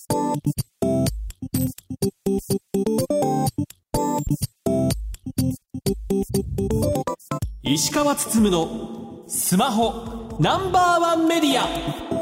石川つつむのスマホナンバーワンメディア。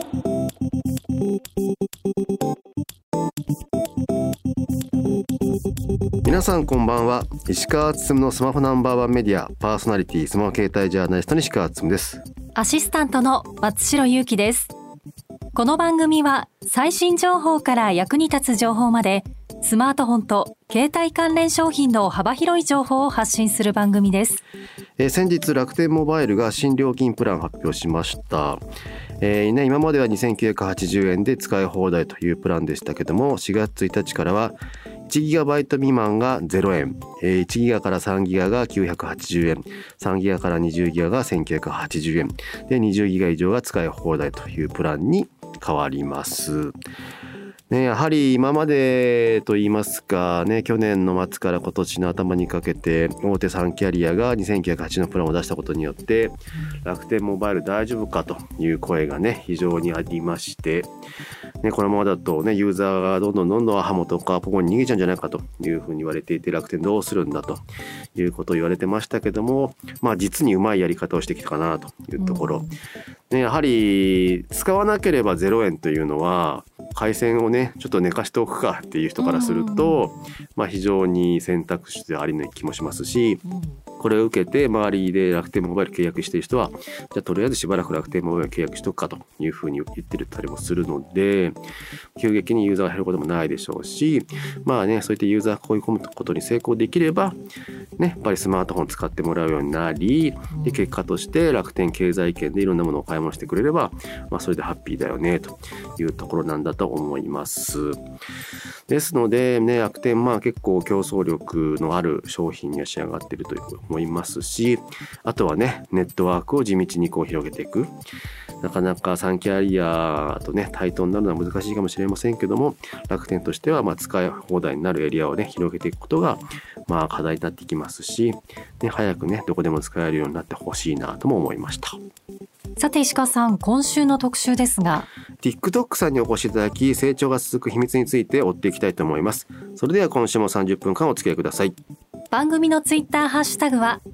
皆さんこんばんは。石川つつむのスマホナンバーワンメディアパーソナリティスマホ携帯ジャーナリストの石川つつむです。 アシスタントの松代ゆうきです。この番組は最新情報から役に立つ情報までスマートフォンと携帯関連商品の幅広い情報を発信する番組です。 先日楽天モバイルが新料金プランを発表しました。今までは2980円で使い放題というプランでしたけども、4月1日からは 1GB 未満が0円、1GB から 3GB が980円、3GB から 20GB が1980円で、20GB 以上が使い放題というプランに変わりますね。やはり今までといいますかね、去年の末から今年の頭にかけて大手3キャリアが2980円のプランを出したことによって楽天モバイル大丈夫かという声がね非常にありまして、このままだとねユーザーがどんどんアハモとかポコに逃げちゃうんじゃないかというふうに言われていて、楽天どうするんだということを言われてましたけども、実にうまいやり方をしてきたかなというところ、やはり使わなければ0円というのは回線をねちょっと寝かしておくかっていう人からすると、非常に選択肢でありの気もしますし、これを受けて周りで楽天モバイル契約している人はじゃあとりあえずしばらく楽天モバイル契約しとくかというふうに言ってるたりもするので、急激にユーザーが減ることもないでしょうし、そういったユーザーが囲い込むことに成功できればやっぱりスマートフォン使ってもらうようになり、で結果として楽天経済圏でいろんなものを買い物してくれれば、それでハッピーだよねというところなんだと思います。ですので楽天結構競争力のある商品には仕上がっていると思いますし、あとはネットワークを地道に広げていく。なかなか3キャリアと対等になるのは難しいかもしれませんけども、楽天としては使い放題になるエリアを広げていくことが課題になってきますし、早くどこでも使えるようになってほしいなとも思いました。 さて石川さん、今週の特集ですが TikTok さんにお越しいただき、成長が続く秘密について追っていきたいと思います。それでは今週も30分間お付き合いください。 番組のツイッターハッシュタグは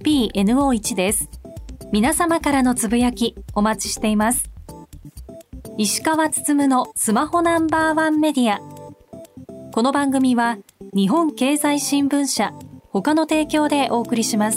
SPNO1 です。皆様からのつぶやきお待ちしています。石川つつむのスマホナンバーワンメディア。この番組は日本経済新聞社他の提供でお送りします。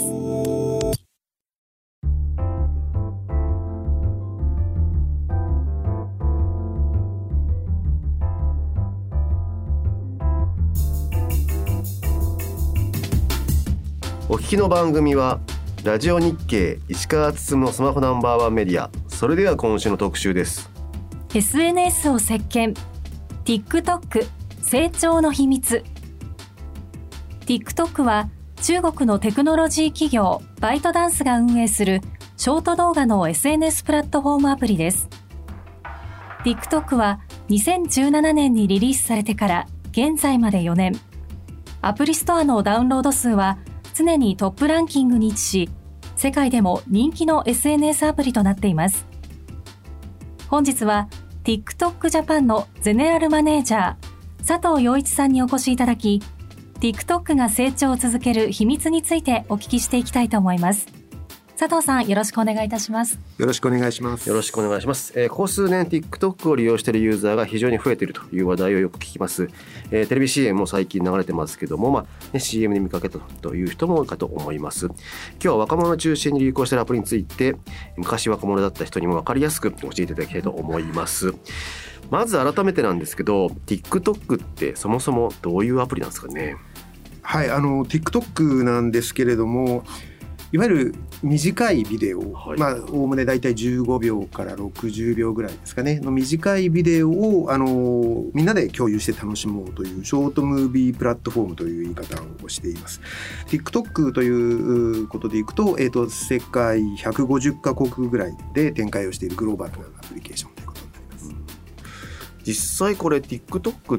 お聞きの番組はラジオ日経石川つつむのスマホナンバーワンメディア。それでは今週の特集です。 SNS を席巻 TikTok 成長の秘密。 TikTok は中国のテクノロジー企業バイトダンスが運営するショート動画の SNS プラットフォームアプリです。 TikTok は2017年にリリースされてから現在まで4年、アプリストアのダウンロード数は常にトップランキングに位置し、世界でも人気の SNS アプリとなっています。本日は TikTok ジャパンのゼネラルマネージャー佐藤陽一さんにお越しいただき、 TikTok が成長を続ける秘密についてお聞きしていきたいと思います。佐藤さん、よろしくお願いいたします。 よろしくお願いします。 よろしくお願いします。ここ数年 TikTok を利用しているユーザーが非常に増えているという話題をよく聞きます。テレビ CM も最近流れてますけども、CM で見かけたという人も多いかと思います。今日は若者を中心に流行しているアプリについて、昔若者だった人にも分かりやすく教えていただきたいと思います。まず改めてなんですけど、 TikTok ってそもそもどういうアプリなんですかね。 はい、TikTok なんですけれども、いわゆる短いビデオ、おおむねだいたい15秒から60秒ぐらいですかねの短いビデオをみんなで共有して楽しもうというショートムービープラットフォームという言い方をしています。 TikTok ということでいくと、世界150カ国ぐらいで展開をしているグローバルなアプリケーションということになります。 実際これ TikTok って、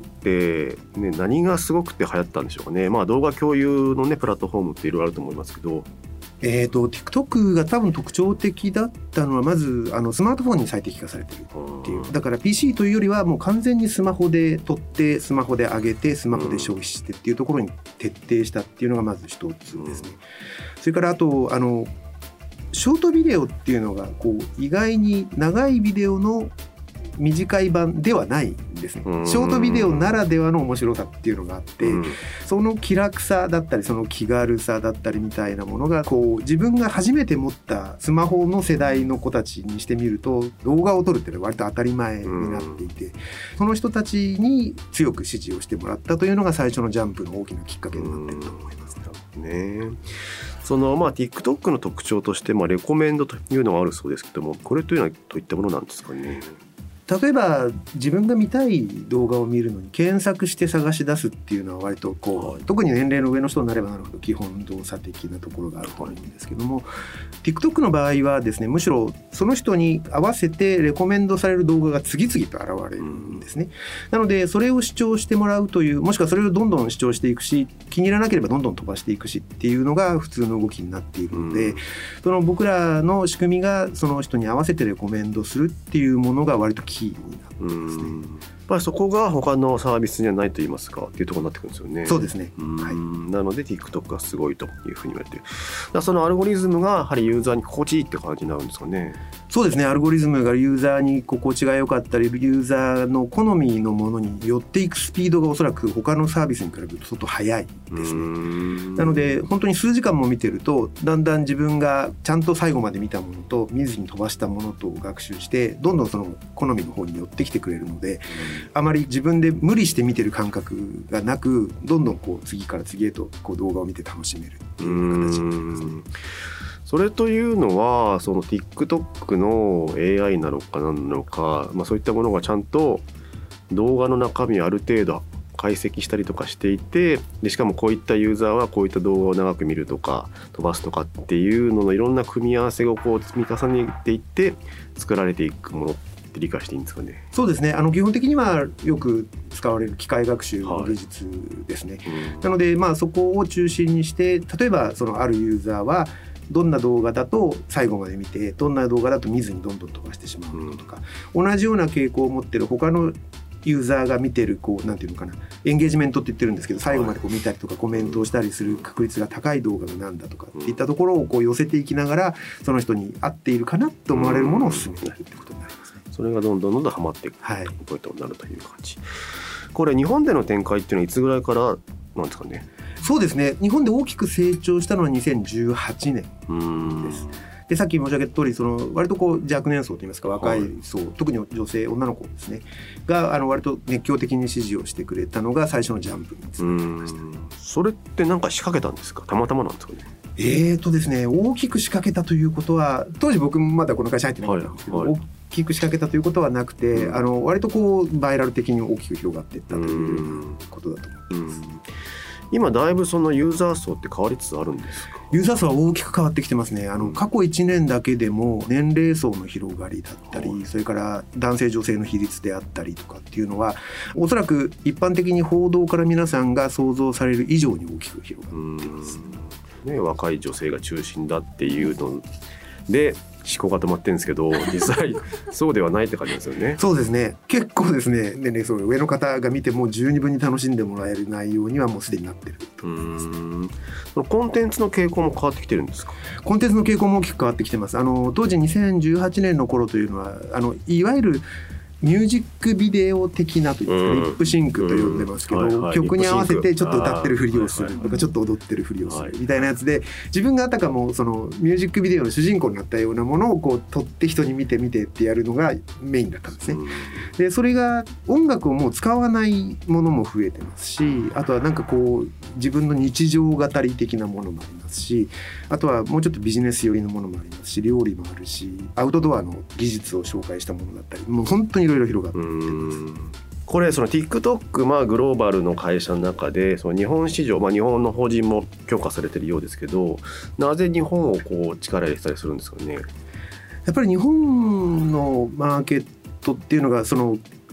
何がすごくて流行ったんでしょうかね。動画共有のプラットフォームっていろいろあると思いますけど。 TikTok が多分特徴的だったのはまずスマートフォンに最適化されてるっていう。だから PC というよりはもう完全にスマホで撮ってスマホで上げてスマホで消費してっていうところに徹底したっていうのがまず一つですね。それからあとショートビデオっていうのがこう意外に長いビデオの短い版ではないんですね。ショートビデオならではの面白さっていうのがあって、その気楽さだったりその気軽さだったりみたいなものがこう自分が初めて持ったスマホの世代の子たちにしてみると動画を撮るっていうのは割と当たり前になっていて、その人たちに強く支持をしてもらったというのが最初のジャンプの大きなきっかけになっていると思いますね。そのTikTok の特徴としてレコメンドというのがあるそうですけども、これというのはどういったものなんですかね。 例えば自分が見たい動画を見るのに検索して探し出すっていうのは割とこう、特に年齢の上の人になればなるほど基本動作的なところがあると思うんですけども、TikTok の場合はですね、むしろその人に合わせてレコメンドされる動画が次々と現れるんですね。なのでそれを視聴してもらうという、もしくはそれをどんどん視聴していくし、気に入らなければどんどん飛ばしていくしっていうのが普通の動きになっているので、その僕らの仕組みがその人に合わせてレコメンドするっていうものが割とキーになってますね。 やっぱりそこが他のサービスにはないと言いますかっていうところになってくるんですよね。 そうですね、 なので TikTok がすごいというふうに言われている。そのアルゴリズムがやはりユーザーに心地いいって感じになるんですかね。 そうですね、アルゴリズムがユーザーに心地が良かったりユーザーの好みのものに寄っていくスピードがおそらく他のサービスに比べると相当速いですね。なので本当に数時間も見てるとだんだん自分がちゃんと最後まで見たものと見ずに飛ばしたものと学習してどんどんその好みの方に寄ってきてくれるので、あまり自分で無理して見てる感覚がなく、どんどんこう次から次へとこう動画を見て楽しめるっていう形になりますね。 それというのはその TikTok の AI なのか何なのか、そういったものがちゃんと動画の中身をある程度解析したりとかしていて、でしかもこういったユーザーはこういった動画を長く見るとか飛ばすとかっていうののいろんな組み合わせをこう積み重ねていって作られていくものって理解していいんですかね。 そうですね、基本的にはよく使われる機械学習の技術ですね。なのでそこを中心にして、例えばそのあるユーザーはどんな動画だと最後まで見て、どんな動画だと見ずにどんどん飛ばしてしまうのとか、同じような傾向を持ってる他のユーザーが見てるなんていうのかな、エンゲージメントって言ってるんですけど、最後まで見たりとかコメントをしたりする確率が高い動画がなんだとかっていったところを寄せていきながら、その人に合っているかなと思われるものを進めていくってことになりますね。 それがどんどんハマっていくポイントになるという感じ。これ日本での展開っていうのはいつぐらいからなんですかね。 そうですね、日本で大きく成長したのは2018年です。でさっき申し上げた通り、割と若年層といいますか若い層、特に女性女の子ですねが割と熱狂的に支持をしてくれたのが最初のジャンプにつながりました。 それって何か仕掛けたんですか、たまたまなんですかね。 ですね、大きく仕掛けたということは、当時僕もまだこの会社入ってなかったんですけど、大きく仕掛けたということはなくて、割とバイラル的に大きく広がっていったということだと思います。 今だいぶそのユーザー層って変わりつつあるんですか。 ユーザー層は大きく変わってきてますね。過去1年だけでも年齢層の広がりだったり、それから男性女性の比率であったりとかっていうのは、おそらく一般的に報道から皆さんが想像される以上に大きく広がっています。 若い女性が中心だっていうので思考が止まってるんですけど、実際そうではないって感じですよね。 そうですね、結構ですね、年齢層上の方が見ても十二分に楽しんでもらえる内容にはもうすでになってると思います。 コンテンツの傾向も変わってきてるんですか。 コンテンツの傾向も大きく変わってきてます。当時2018年の頃というのは、いわゆるミュージックビデオ的なというんですか、リップシンクと呼んでますけど、曲に合わせてちょっと歌ってるふりをするとか、ちょっと踊ってるふりをするみたいなやつで、自分があたかもそのミュージックビデオの主人公になったようなものを撮って人に見てってやるのがメインだったんですね。でそれが音楽をもう使わないものも増えてますし、あとは自分の日常語り的なものもありますし、あとはもうちょっとビジネス寄りのものもありますし、料理もあるし、アウトドアの技術を紹介したものだったり、もう本当にいろいろ広がってます。 これその TikTok、グローバルの会社の中でその日本市場、日本の法人も強化されているようですけど、なぜ日本を力入れたりするんですかね。 やっぱり日本のマーケットっていうのが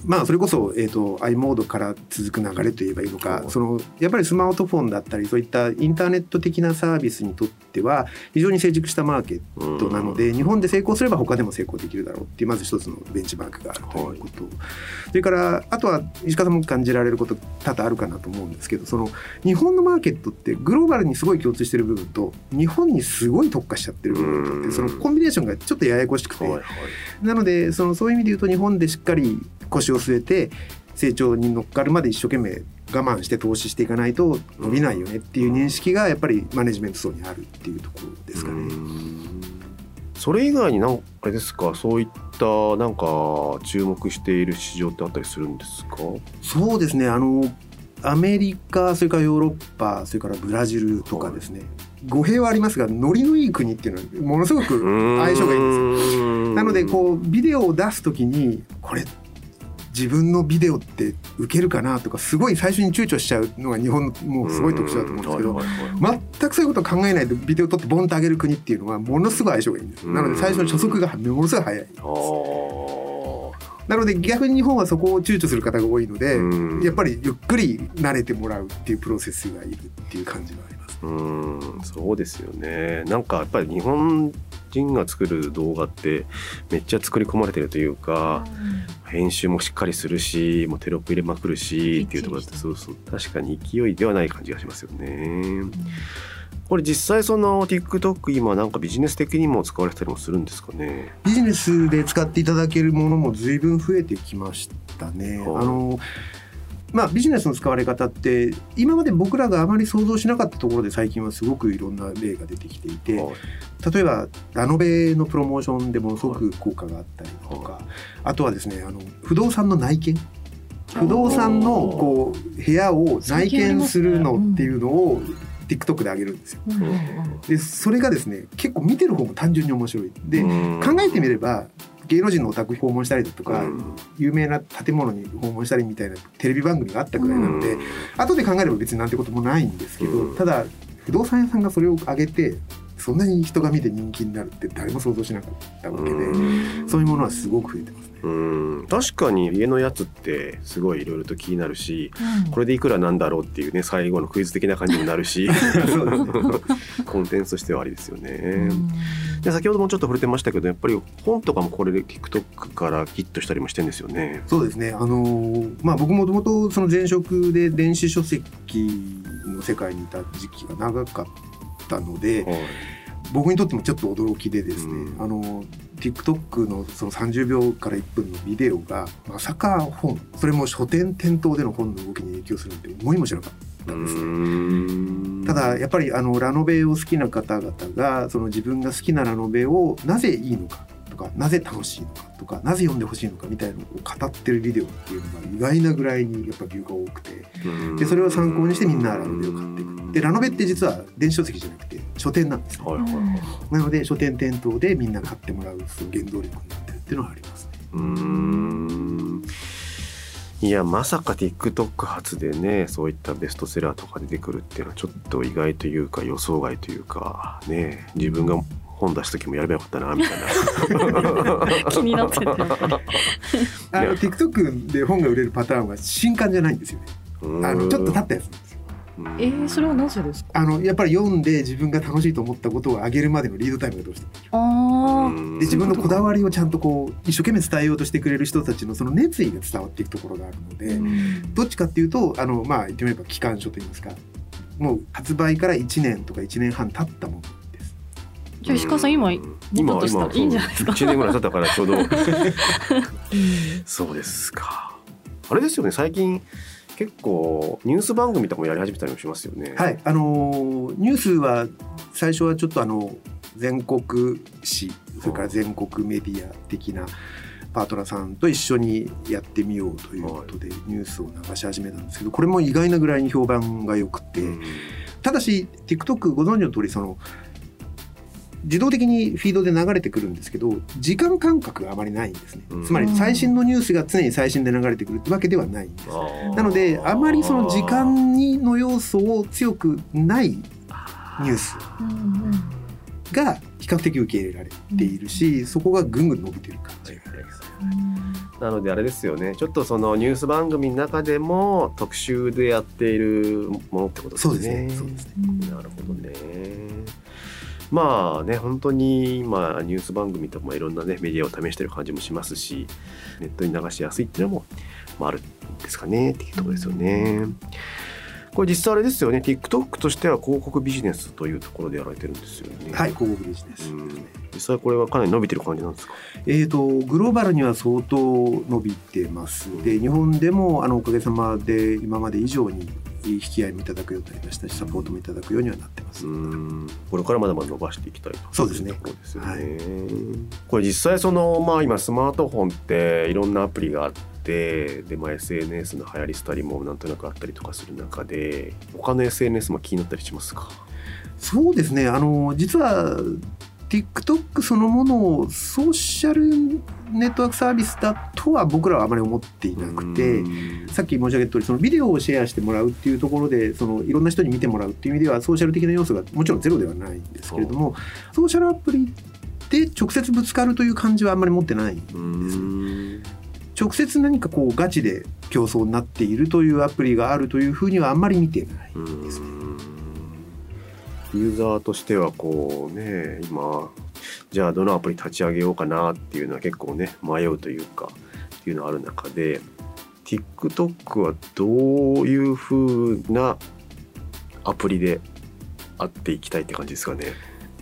それこそ、i モードから続く流れといえばいいのか、やっぱりスマートフォンだったりそういったインターネット的なサービスにとっては非常に成熟したマーケットなので、日本で成功すれば他でも成功できるだろうっていうまず一つのベンチマークがあるということ、それからあとは石川さんも感じられること多々あるかなと思うんですけど、日本のマーケットってグローバルにすごい共通してる部分と日本にすごい特化しちゃってる部分とって、そのコンビネーションがちょっとややこしくて、なのでそういう意味で言うと日本でしっかり腰を据えて成長に乗っかるまで一生懸命我慢して投資していかないと伸びないよねっていう認識がやっぱりマネジメント層にあるっていうところですかね。 それ以外にあれですか、そういったなんか注目している市場ってあったりするんですか？ そうですね、アメリカ、それからヨーロッパ、それからブラジルとかですね、語弊はありますがノリのいい国っていうのはものすごく相性がいいんですよ。なのでビデオを出すときにこれ自分のビデオって受けるかなとかすごい最初に躊躇しちゃうのが日本のもうすごい特徴だと思うんですけど、全くそういうことを考えないでビデオを撮ってボンと上げる国っていうのはものすごい相性がいいんです。なので最初の初速がものすごい速いです。なので逆に日本はそこを躊躇する方が多いので、やっぱりゆっくり慣れてもらうっていうプロセスがいるっていう感じがあります。 そうですよね。なんかやっぱり日本人が作る動画ってめっちゃ作り込まれてるというか、編集もしっかりするし、もうテロップ入れまくるしっていうところだって、そう確かに勢いではない感じがしますよね。これ実際TikTok 今なんかビジネス的にも使われたりもするんですかね？ ビジネスで使っていただけるものも随分増えてきましたね。ビジネスの使われ方って今まで僕らがあまり想像しなかったところで最近はすごくいろんな例が出てきていて、例えばラノベのプロモーションでものすごく効果があったりとか、あとはですね不動産の内見、不動産の部屋を内見するのっていうのをTikTok で上げるんですよ。でそれがですね結構見てる方も単純に面白いで、考えてみれば芸能人のお宅訪問したりだとか、有名な建物に訪問したりみたいなテレビ番組があったくらいなので、後で考えれば別になんてこともないんですけど、ただ不動産屋さんがそれを上げてそんなに人が見て人気になるって誰も想像しなかったわけで、そういうものはすごく増えてますね。 確かに家のやつってすごいいろいろと気になるし、これでいくらなんだろうっていうね、最後のクイズ的な感じになるしコンテンツとしてはありですよね。で先ほどもちょっと触れてましたけど、やっぱり本とかもこれで TikTok からヒットしたりもしてるんですよね。 そうですね。僕もともとその前職で電子書籍の世界にいた時期が長かったので、僕にとってもちょっと驚きでですね、TikTok のその30秒から1分のビデオがまさか本、それも書店店頭での本の動きに影響するなんて思いもしなかったんですね。ただやっぱりラノベを好きな方々がその自分が好きなラノベをなぜいいのかとか、なぜ楽しいのかとか、なぜ読んでほしいのかみたいなのを語ってるビデオっていうのが意外なぐらいにやっぱビューが多くて、でそれを参考にしてみんなラノベを買っていく。でラノベって実は電子書籍じゃなくて書店なんですね。なので書店店頭でみんな買ってもらうその原動力になってるっていうのはありますね。 いやまさか TikTok 発でね、そういったベストセラーとか出てくるっていうのはちょっと意外というか予想外というかね、自分が本出す時もやればよかったなみたいな気になってて TikTok で本が売れるパターンは新刊じゃないんですよね。ちょっと経ったやつなんですよ。 それはなぜですか？ やっぱり読んで自分が楽しいと思ったことを上げるまでのリードタイムがどうしてもで自分のこだわりをちゃんと一生懸命伝えようとしてくれる人たちのその熱意が伝わっていくところがあるので、どっちかっていうと言ってみれば機関書といいますか、もう発売から1年とか1年半経ったものです。 じゃあ石川さん今持ったとしたらいいんじゃないですか ？1年ぐらい経ったからちょうどそうですか。あれですよね、最近結構ニュース番組とかもやり始めたりもしますよね。 はい、ニュースは最初はちょっと全国紙、それから全国メディア的なパートナーさんと一緒にやってみようということでニュースを流し始めたんですけど、これも意外なぐらいに評判が良くて、ただし TikTok ご存知の通り自動的にフィードで流れてくるんですけど、時間感覚があまりないんですね。つまり最新のニュースが常に最新で流れてくるってわけではないんです。なのであまりその時間の要素を強くないニュースが比較的受け入れられているし、そこがぐんぐん伸びてる感じがあります。 なのであれですよね、ちょっとそのニュース番組の中でも特集でやっているものってことですね。 そうですね。そうですね。 なるほどね。まあね、本当に今ニュース番組とかいろんなねメディアを試してる感じもしますし、ネットに流しやすいっていうのも、あるんですかねっていうところですよね。これ実際あれですよね、 TikTok としては広告ビジネスというところでやられてるんですよね。 はい、広告ビジネス、 実際これはかなり伸びてる感じなんですか？ グローバルには相当伸びてます。で、日本でもおかげさまで今まで以上に引き合いもいただくようになりましたし、サポートもいただくようにはなってます。 これからまだまだ伸ばしていきたいと。 そうですね。 ところですよね。これ実際今スマートフォンっていろんなアプリがあって、で、SNS の流行り廃りもなんとなくあったりとかする中で、他の SNS も気になったりしますか？ そうですね。実は TikTok そのものをソーシャルネットワークサービスだとは僕らはあまり思っていなくて、さっき申し上げた通り、そのビデオをシェアしてもらうっていうところで、そのいろんな人に見てもらうっていう意味ではソーシャル的な要素がもちろんゼロではないんですけれども、ソーシャルアプリで直接ぶつかるという感じはあんまり持ってないんです。直接何かガチで競争になっているというアプリがあるというふうにはあんまり見てないですね。 ユーザーとしては今じゃあどのアプリ立ち上げようかなっていうのは結構ね迷うというかっていうのがある中で、 TikTok はどういう風なアプリであっていきたいって感じですかね。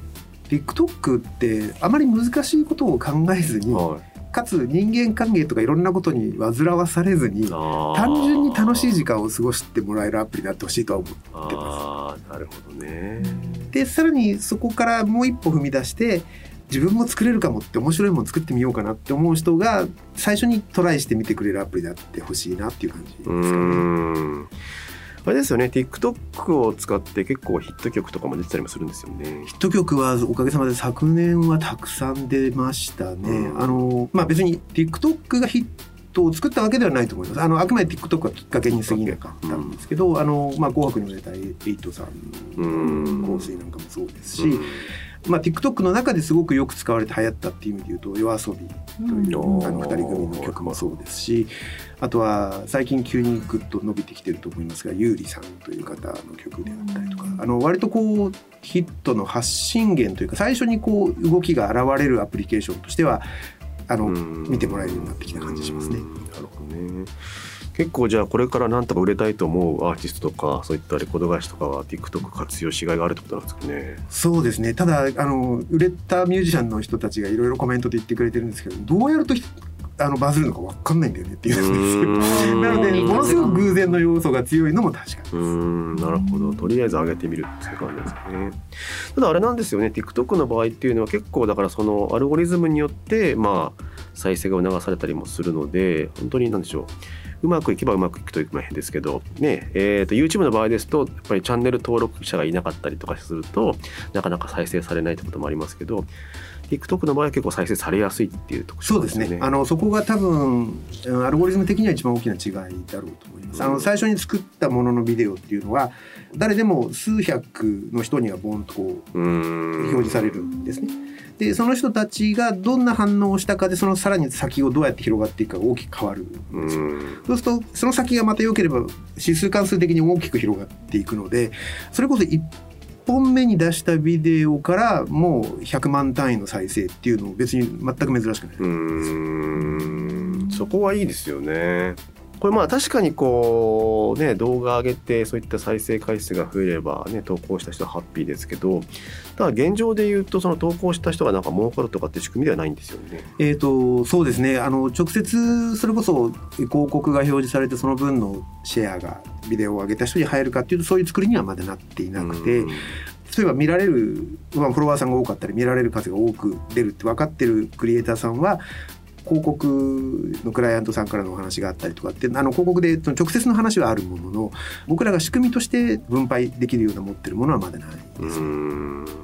TikTok ってあまり難しいことを考えずに、かつ人間関係とかいろんなことに煩わされずに単純に楽しい時間を過ごしてもらえるアプリになってほしいとは思ってます。 なるほどね。 でさらにそこからもう一歩踏み出して、自分も作れるかもって面白いもの作ってみようかなって思う人が最初にトライしてみてくれるアプリであってほしいなっていう感じですかね。 あれですよね、 TikTok を使って結構ヒット曲とかも出てたりもするんですよね。 ヒット曲はおかげさまで昨年はたくさん出ましたね。別に TikTok がヒットを作ったわけではないと思います。あくまで TikTok がきっかけに過ぎなかったんですけど、紅白に売れたエイトさんの香水なんかもそうですし、TikTok の中ですごくよく使われて流行ったっていう意味で言うと、夜遊びという2人組の曲もそうですし、あとは最近急にグッと伸びてきてると思いますが、ゆうりさんという方の曲であったりとか、割とヒットの発信源というか、最初に動きが現れるアプリケーションとしては見てもらえるようになってきた感じしますね。 なるほどね。結構じゃあこれからなんとか売れたいと思うアーティストとかそういったレコード会社とかは TikTok 活用しがいがあるってことなんですかね。 そうですね。ただ売れたミュージシャンの人たちがいろいろコメントで言ってくれてるんですけど、どうやるとバズるのか分かんないんだよねっていうんですよ。なのでものすごく偶然の要素が強いのも確かです。 なるほど。とりあえず上げてみるっていう感じですね。ただあれなんですよね、 TikTok の場合っていうのは結構だからそのアルゴリズムによって再生が促されたりもするので、本当に何でしょう、うまくいけばうまくいくという変ですけどね、YouTube の場合ですとやっぱりチャンネル登録者がいなかったりとかするとなかなか再生されないってこともありますけど、 TikTok の場合は結構再生されやすいっていう特徴ですね。 そうですね。そこが多分アルゴリズム的には一番大きな違いだろうと思います。最初に作ったもののビデオっていうのは誰でも数百の人にはボンと表示されるんですね。でその人たちがどんな反応をしたかで、そのさらに先をどうやって広がっていくかが大きく変わるんですよ。そうするとその先がまた良ければ指数関数的に大きく広がっていくので、それこそ1本目に出したビデオからもう100万単位の再生っていうのを別に全く珍しくない。 そこはいいですよね。これ確かに動画上げてそういった再生回数が増えれば投稿した人はハッピーですけど、ただ現状で言うとその投稿した人がなんか儲かるとかって仕組みではないんですよね。 そうですね。直接それこそ広告が表示されてその分のシェアがビデオを上げた人に入るかっていうと、そういう作りにはまだなっていなくて、例えば見られる、フォロワーさんが多かったり見られる数が多く出るって分かってるクリエイターさんは広告のクライアントさんからのお話があったりとかって、広告で直接の話はあるものの、僕らが仕組みとして分配できるような持ってるものはまだないです。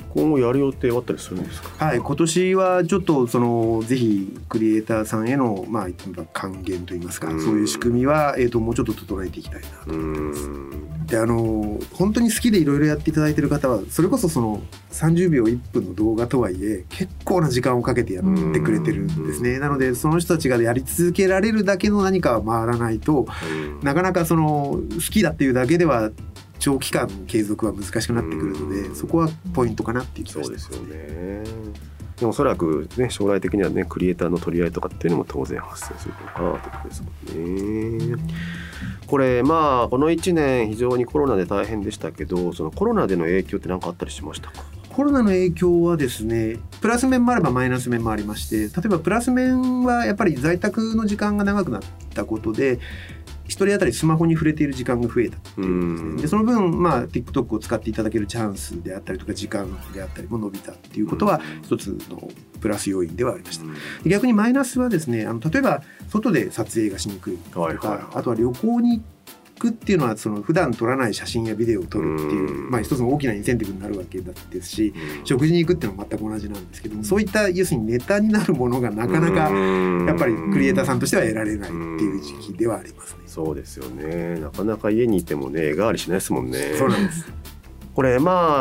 今後やる予定はあったりするんですか？ はい、今年はちょっとぜひクリエイターさんへの還元といいますか、そういう仕組みは、もうちょっと整えていきたいなと思ってます。で本当に好きでいろいろやっていただいている方はそれこそ30秒1分の動画とはいえ結構な時間をかけてやってくれてるんですね。なのでその人たちがやり続けられるだけの何かは回らないと、なかなか好きだっていうだけでは長期間継続は難しくなってくるので、そこはポイントかなっていう気がしてます。 そうですよね。でもおそらくね、将来的にはね、クリエイターの取り合いとかっていうのも当然発生するのかなということですもんね。これこの1年非常にコロナで大変でしたけど、そのコロナでの影響って何かあったりしましたか？ コロナの影響はですね、プラス面もあればマイナス面もありまして、例えばプラス面はやっぱり在宅の時間が長くなったことで一人当たりスマホに触れている時間が増えたっていうんですね。でその分、TikTok を使っていただけるチャンスであったりとか時間であったりも伸びたっていうことは一つのプラス要因ではありました。逆にマイナスはですね、例えば外で撮影がしにくいとか、あとは旅行に行くっていうのは普段撮らない写真やビデオを撮るっていう、一つの大きなインセンティブになるわけですし、食事に行くっていうのは全く同じなんですけども、そういった要するにネタになるものがなかなかやっぱりクリエイターさんとしては得られないっていう時期ではありますね。 そうですよね。なかなか家にいてもね、絵代わりしないですもんね。 そうなんです。 これ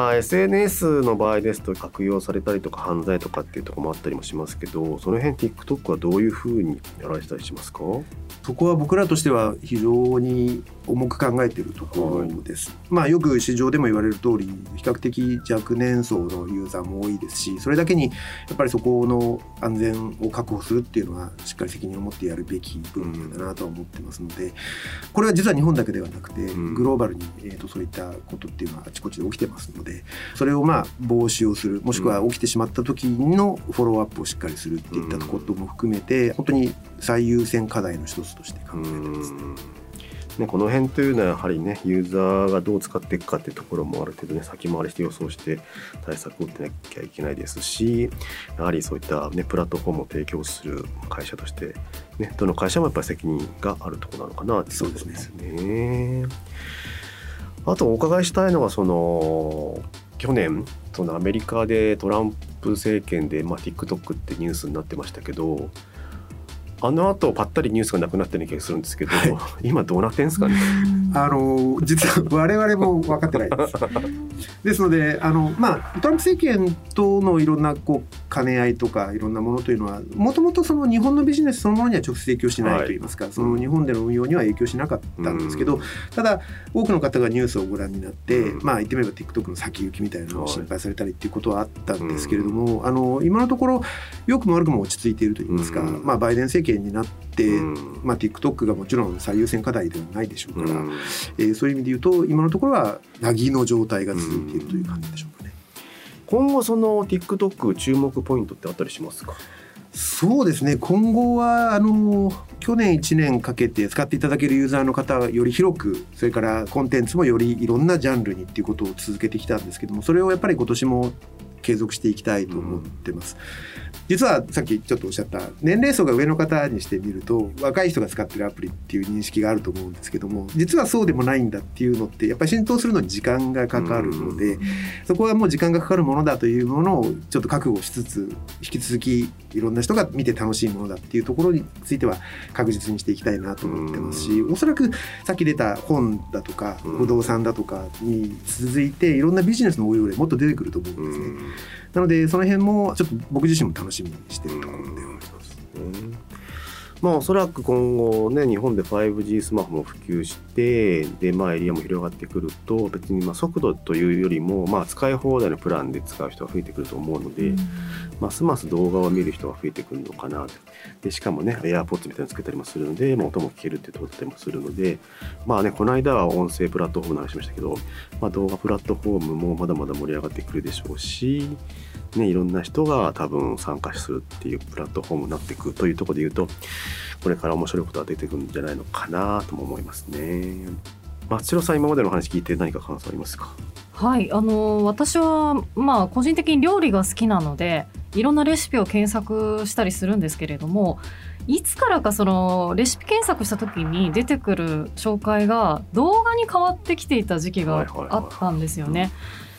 SNS の場合ですと悪用されたりとか犯罪とかっていうところもあったりもしますけど、その辺 TikTok はどういうふうにやられたりしますか？ そこは僕らとしては非常に重く考えているところです。よく市場でも言われる通り比較的若年層のユーザーも多いですし、それだけにやっぱりそこの安全を確保するっていうのはしっかり責任を持ってやるべき分野だなとは思ってますので、これは実は日本だけではなくてグローバルにそういったことっていうのはあちこちで起きてますので、それを防止をする、もしくは起きてしまった時のフォローアップをしっかりするっていったことも含めて本当に最優先課題の一つとして考えてますね。 この辺というのはやはりね、ユーザーがどう使っていくかっていうところもある程度ね、先回りして予想して対策を打ってなきゃいけないですし、やはりそういったねプラットフォームを提供する会社としてね、どの会社もやっぱり責任があるところなのかなっていうところですね。あとお伺いしたいのは去年アメリカでトランプ政権でTikTok ってニュースになってましたけど、あの後ぱったりニュースがなくなってる気がするんですけど、今どうなってんですかね？ 実は我々も分かってないです。ですのでトランプ政権とのいろんな兼ね合いとかいろんなものというのはもともと日本のビジネスそのものには直接影響しないといいますか、日本での運用には影響しなかったんですけど、ただ多くの方がニュースをご覧になって、言ってみれば TikTok の先行きみたいなのを心配されたりっていうことはあったんですけれども、今のところ良くも悪くも落ち着いているといいますか、バイデン政権になって、TikTok がもちろん最優先課題ではないでしょうから、そういう意味で言うと今のところは凪ぎの状態が続いているという感じでしょうかね。 今後TikTok 注目ポイントってあったりしますか？ そうですね、今後は去年1年かけて使っていただけるユーザーの方がより広く、それからコンテンツもよりいろんなジャンルにっていうことを続けてきたんですけども、それをやっぱり今年も継続していきたいと思ってます。実はさっきちょっとおっしゃった年齢層が上の方にしてみると若い人が使ってるアプリっていう認識があると思うんですけども、実はそうでもないんだっていうのってやっぱり浸透するのに時間がかかるので、そこはもう時間がかかるものだというものをちょっと覚悟しつつ、引き続きいろんな人が見て楽しいものだっていうところについては確実にしていきたいなと思ってますし、おそらくさっき出た本だとか不動産だとかに続いていろんなビジネスの応用例もっと出てくると思うんですね。なのでその辺もちょっと僕自身も楽しみにしているところではあります。 おそらく今後ね、日本で 5G スマホも普及してで、エリアも広がってくると、別に速度というよりも、使い放題のプランで使う人が増えてくると思うので、ますます動画を見る人が増えてくるのかなと。でしかもね AirPods みたいなのつけたりもするので、音も聞けるっていうところだったりもするので、この間は音声プラットフォームの話しましたけど、動画プラットフォームもまだまだ盛り上がってくるでしょうし、いろんな人が多分参加するっていうプラットフォームになっていくというところで言うと、これから面白いことが出てくるんじゃないのかなとも思いますね。松代さん、今までの話聞いて何か感想ありますか？ はい、私は個人的に料理が好きなのでいろんなレシピを検索したりするんですけれども、いつからかレシピ検索した時に出てくる紹介が動画に変わってきていた時期があったんですよね。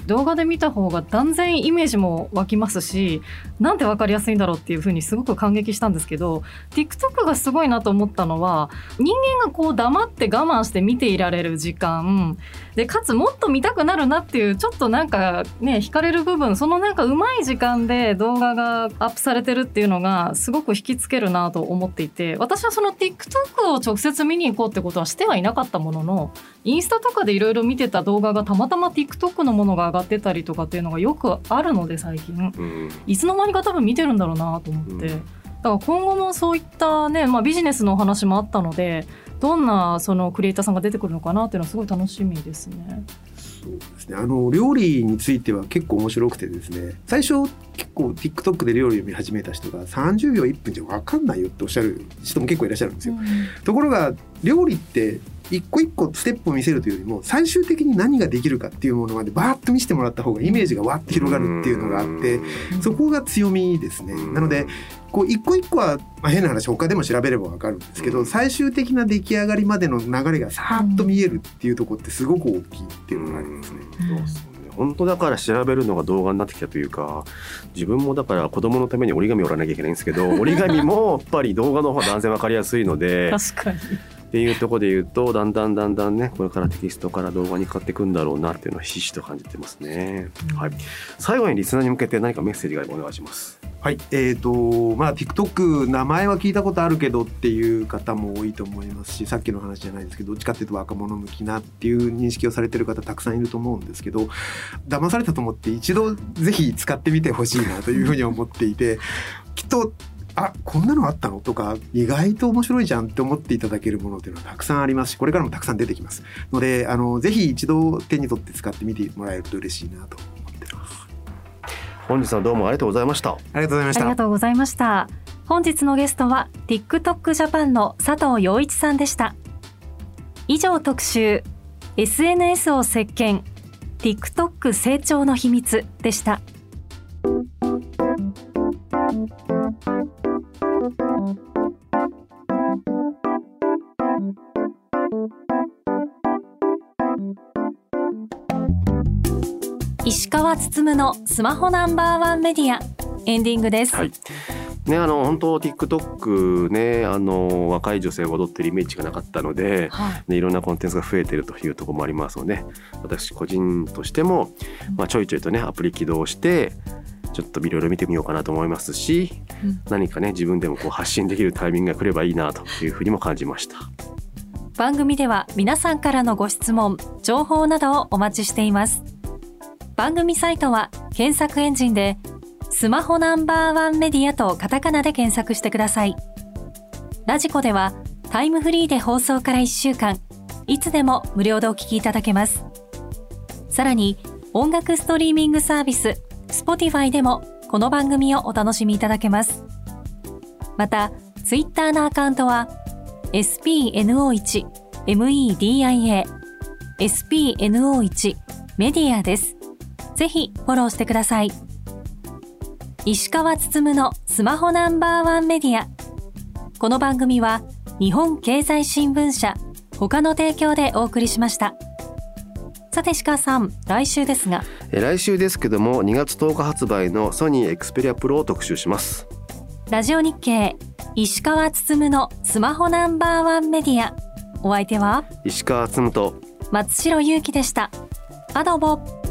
動画で見た方が断然イメージも湧きますし、なんて分かりやすいんだろうっていう風にすごく感激したんですけど、 TikTok がすごいなと思ったのは、人間がこう黙って我慢して見ていられる時間で、かつもっと見たくなるなっていう、ちょっとなんかね惹かれる部分、そのなんかうまい時間で動画がアップされてるっていうのがすごく引きつけるなと思っていて、私はその TikTok を直接見に行こうってことはしてはいなかったものの、インスタとかでいろいろ見てた動画がたまたま TikTok のものが上がってたりとかっていうのがよくあるので、最近、いつの間にか多分見てるんだろうなと思って、だから今後もそういったね、ビジネスのお話もあったので、どんなそのクリエイターさんが出てくるのかなっていうのはすごい楽しみですね。 そうですね、料理については結構面白くてですね、最初結構 TikTok で料理を見始めた人が30秒1分じゃ分かんないよっておっしゃる人も結構いらっしゃるんですよ、ところが料理って一個一個ステップを見せるというよりも、最終的に何ができるかっていうものまでバーッと見せてもらった方がイメージがわって広がるっていうのがあって、そこが強みですね。なのでこう一個一個は、変な話他でも調べれば分かるんですけど、最終的な出来上がりまでの流れがさーっと見えるっていうところってすごく大きいっていうのがありますね。 本当だから調べるのが動画になってきたというか、自分もだから子供のために折り紙を折らなきゃいけないんですけど、折り紙もやっぱり動画の方が断然分かりやすいので確かにっていうところで言うと、だんだんね、これからテキストから動画に変わっていくんだろうなっていうのはひしひしと感じてますね、はい、最後にリスナーに向けて何かメッセージがあればお願いします。 はい、TikTok 名前は聞いたことあるけどっていう方も多いと思いますし、さっきの話じゃないですけど、どっちかっていうと若者向きなっていう認識をされてる方たくさんいると思うんですけど、騙されたと思って一度ぜひ使ってみてほしいなというふうに思っていて、きっとこんなのあったのとか、意外と面白いじゃんって思っていただけるものっていうのはたくさんありますし、これからもたくさん出てきますので、ぜひ一度手に取って使ってみてもらえると嬉しいなと思ってます。 本日はどうもありがとうございました。 ありがとうございました。 ありがとうございました。本日のゲストは TikTok ジャパンの佐藤陽一さんでした。以上、特集 SNS を席巻 TikTok 成長の秘密でした。石川つつむのスマホナンバーワンメディア、エンディングです。 はいね、本当 TikTok ね、若い女性が踊ってるイメージがなかったので、いろんなコンテンツが増えてるというところもありますので、私個人としても、ちょいちょいとねアプリ起動してちょっといろいろ見てみようかなと思いますし、何かね自分でもこう発信できるタイミングが来ればいいなというふうにも感じました。 番組では皆さんからのご質問、情報などをお待ちしています。番組サイトは検索エンジンでスマホナンバーワンメディアとカタカナで検索してください。ラジコではタイムフリーで放送から1週間、いつでも無料でお聞きいただけます。さらに音楽ストリーミングサービス Spotify でもこの番組をお楽しみいただけます。またツイッターのアカウントは SPNO1MEDIA SPNO1 メディアです。ぜひフォローしてください。石川つつむのスマホナンバーワンメディア。この番組は日本経済新聞社他の提供でお送りしました。さて石川さん、来週ですが、 来週ですけども2月10日発売のソニーエクスペリアプロを特集します。 ラジオ日経石川つつむのスマホナンバーワンメディア。お相手は石川つつむと松代ゆうきでした。アドボ。